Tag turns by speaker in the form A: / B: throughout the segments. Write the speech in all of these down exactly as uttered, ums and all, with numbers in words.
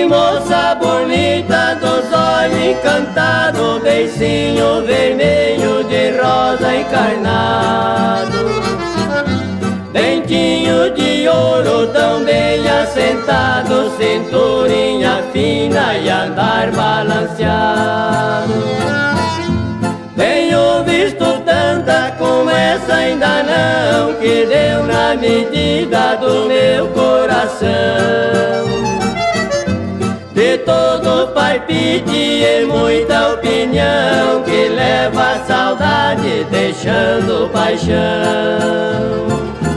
A: moça bonita, dos olhos encantados, beicinho vermelho de rosa encarnado, dentinho de ouro tão bem assentado, cinturinha fina e andar balanceado. Tenho visto tanta como essa ainda não, que deu na medida do meu coração. De todo palpite e muita opinião, que leva a saudade deixando paixão.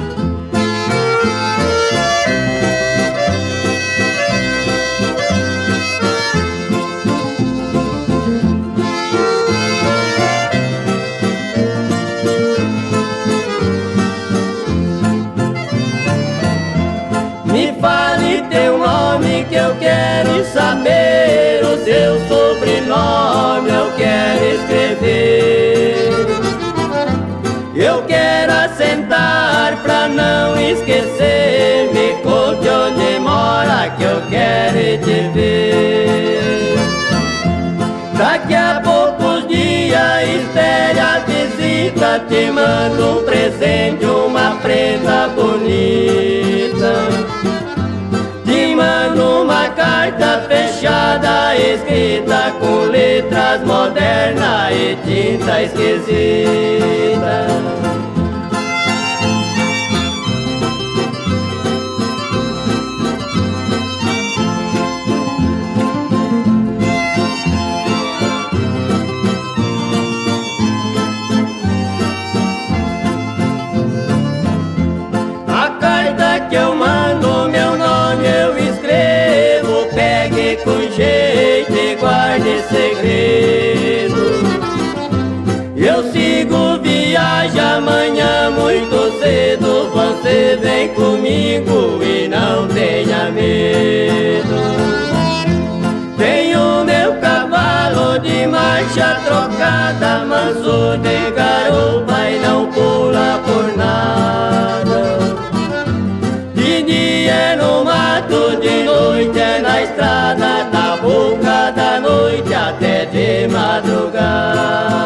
A: Me fale teu nome que eu quero saber, o teu sobrenome eu quero escrever. Eu quero assentar pra não esquecer, me conte onde mora que eu quero te ver. Daqui a poucos dias espere a visita, te mando um presente, uma prenda bonita. Te mando uma carta fechada, escrita com letras modernas e tinta esquisita. A carta que eu mando, meu nome eu escrevo, pegue com jeito e guarde segredo. Eu sigo viagem amanhã muito cedo, você vem comigo e não tenha medo. Tenho meu cavalo de marcha trocada, manso de garupa e não pula por nada. De dia é no mato, de noite é na estrada, da boca da noite até de madrugada.